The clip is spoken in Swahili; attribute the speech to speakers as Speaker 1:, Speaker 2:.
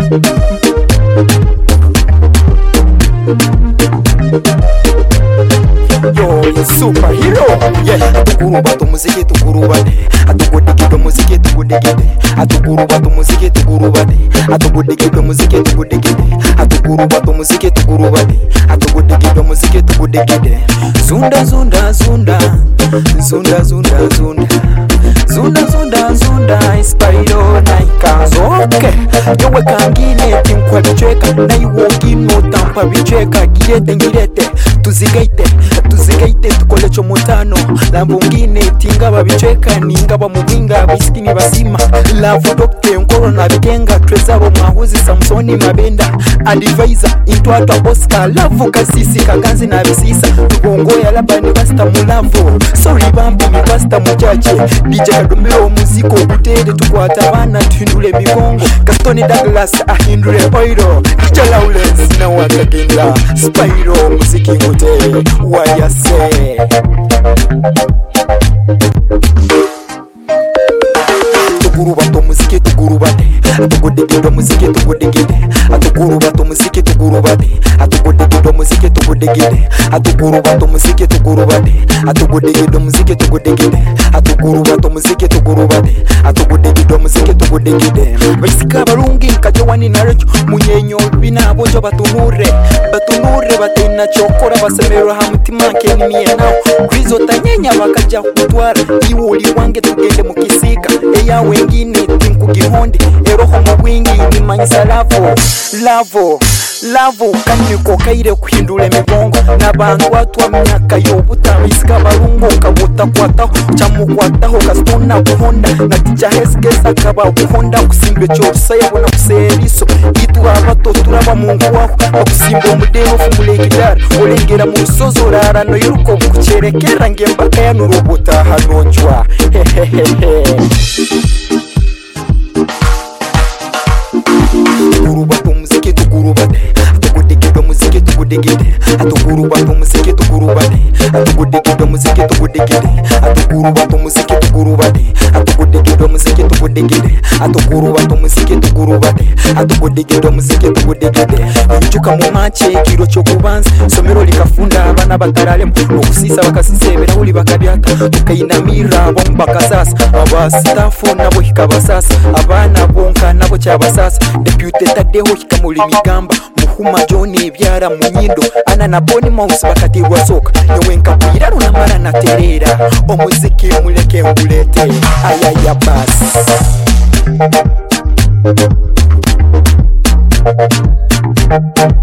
Speaker 1: Yo, you superhero. Yeah, tukuruba to muziki tukuruba de. Atugudiki do muziki tugudiki de. Atukuruba to muziki tukuruba de. Atugudiki do muziki tugudiki de. Atukuruba to muziki tukuruba de. Atugudiki do muziki tugudiki de. Zunda zunda zunda. Zunda zunda zunda. Zunda zunda zunda. Spyro naika zoke. Yowe kangine tinkwa bicheka. Na iwogi no tampa bicheka. Girete tuzigaite tukole chomutano lambo ngine tinga babicheka ninga bamubinga biskini basima love doctor nkoro na bikenga trezabo mahuzi Samsoni mabenda advisor intwatwa Oscar love kasisi kaganzi na bisisa tubongo ya labani basta mulavo sorry bambi ni basta muchache DJ Kadomero muziko utede tukwata bana tuhindule migongo Gastoni Douglas ahindule oiro DJ Lawrence na wakagenga Spyro muziki ngote wayase tukuruba to muziki tukuruba de atugudiki do muziki tugudiki de atukuruba to muziki tukuruba de atugudiki do muziki tugudiki de atukuruba to muziki tukuruba de atugudiki do muziki tugudiki de atukuruba to muziki tukuruba de atugudiki do muziki tugudiki de bisika barungi kajwani narecho munyenyo binabo batunure batena chokora basemero hamutima keni miena kwizo tanyenya bakaja kutwara iwuli wange tugende mukisika eya wengine tinkugihonde eroho mubwingi nimanyisa lavo kaniko kaire kuhindura migongo nabantu watwa myaka yobutabisika barungo kabuta kwataho chamukwataho kastona kuhonda natija heskesa kaba kuhonda kusimbe cyose yabona kuseriso itu abato turaba mungu waho akusimba umudero fumulegidar olengera mu rusozo rara no yuruko kucerekera ngembaka ya nurubota hanonjwa tukuruba to muziki tukuruba de atugudiki do muziki tugudiki de atukuruba to muziki tukuruba de atugudiki do muziki tugudiki de atukuruba to muziki tukuruba de atugudiki do muziki tugudiki de atukuruba to muziki tukuruba de atugudiki do muziki tugudiki de bicuka mu mache kiro cyo kubanza somero likafunda abana batarale mu kusisa bakasisebera uli bakabyaka tukayinamira bomba kasasa abasitafu nabo hikabasasa abana bonka nabo cyabasasa deputy tadeho hikamuri migamba muhuma John byara munyindo ana na boni mouse bakatirwa soka yowenka kwira runamara na terera omuziki muleke ngulete ayaya bas